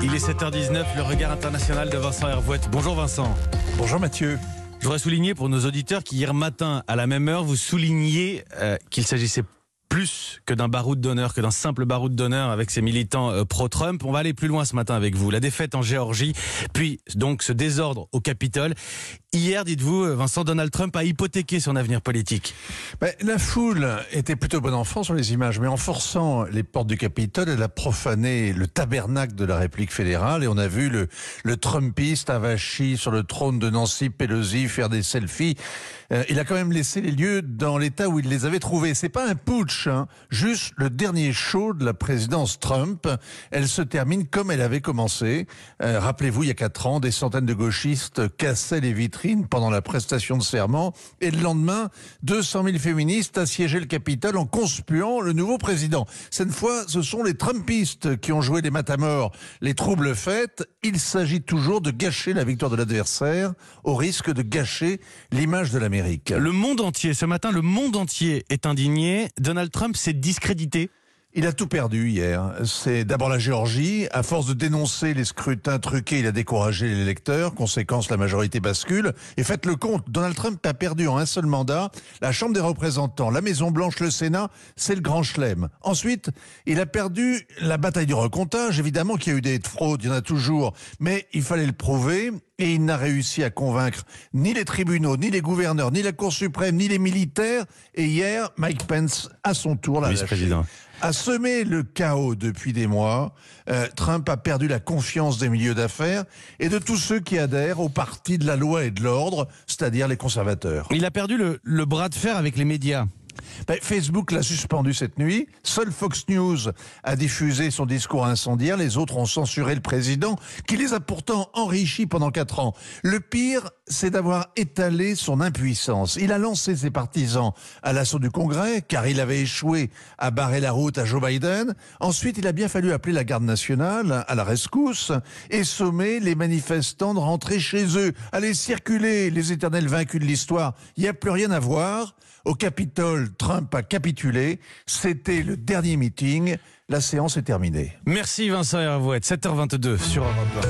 Il est 7h19, le regard international de Vincent Hervouette. Bonjour Vincent. Bonjour Mathieu. Je voudrais souligner pour nos auditeurs qu'hier matin, à la même heure, vous souligniez qu'il s'agissait plus que d'un baroud d'honneur, que d'un simple baroud d'honneur avec ses militants pro-Trump. On va aller plus loin ce matin avec vous. La défaite en Géorgie, puis donc ce désordre au Capitole. Hier, dites-vous, Vincent, Donald Trump a hypothéqué son avenir politique. La foule était plutôt bon enfant sur les images, mais en forçant les portes du Capitole, elle a profané le tabernacle de la République fédérale et on a vu le Trumpiste avachi sur le trône de Nancy Pelosi faire des selfies. Il a quand même laissé les lieux dans l'état où il les avait trouvés. C'est pas un putsch, juste le dernier show de la présidence Trump. Elle se termine comme elle avait commencé. Rappelez-vous, il y a 4 ans, des centaines de gauchistes cassaient les vitrines pendant la prestation de serment. Et le lendemain, 200 000 féministes assiégeaient le Capitole en conspuant le nouveau président. Cette fois, ce sont les Trumpistes qui ont joué les matamores, les troubles faits. Il s'agit toujours de gâcher la victoire de l'adversaire au risque de gâcher l'image de l'Amérique. Le monde entier, ce matin, le monde entier est indigné. Donald Trump s'est discrédité. Il a tout perdu hier. C'est d'abord la Géorgie. À force de dénoncer les scrutins truqués, il a découragé les électeurs. Conséquence, la majorité bascule. Et faites le compte, Donald Trump a perdu en un seul mandat la Chambre des représentants, la Maison-Blanche, le Sénat. C'est le grand chelem. Ensuite, il a perdu la bataille du recomptage. Évidemment qu'il y a eu des fraudes, il y en a toujours. Mais il fallait le prouver. Et il n'a réussi à convaincre ni les tribunaux, ni les gouverneurs, ni la Cour suprême, ni les militaires. Et hier, Mike Pence, à son tour, l'a lâché. A semé le chaos depuis des mois. Trump a perdu la confiance des milieux d'affaires et de tous ceux qui adhèrent au parti de la loi et de l'ordre, c'est-à-dire les conservateurs. Il a perdu le bras de fer avec les médias. Facebook l'a suspendu cette nuit. Seul Fox News a diffusé son discours incendiaire. Les autres ont censuré le président, qui les a pourtant enrichis pendant 4 ans. Le pire, c'est d'avoir étalé son impuissance. Il a lancé ses partisans à l'assaut du Congrès, car il avait échoué à barrer la route à Joe Biden. Ensuite, il a bien fallu appeler la garde nationale à la rescousse et sommer les manifestants de rentrer chez eux. Allez circuler, les éternels vaincus de l'histoire. Il n'y a plus rien à voir. Au Capitole, Trump a capitulé. C'était le dernier meeting. La séance est terminée. Merci Vincent Hervouette. 7h22 sur Europe 1.